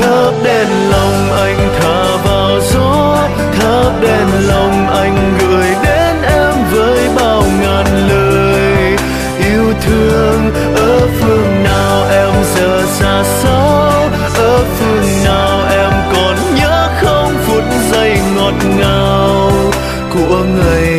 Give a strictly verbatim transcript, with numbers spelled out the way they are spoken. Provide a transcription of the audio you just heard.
Thắp đèn lòng anh thả vào gió, thắp đèn lòng anh gửi đến em với bao ngàn lời yêu thương. Ở phương nào em giờ xa xôi, ở phương nào em còn nhớ không phút giây ngọt ngào của ngày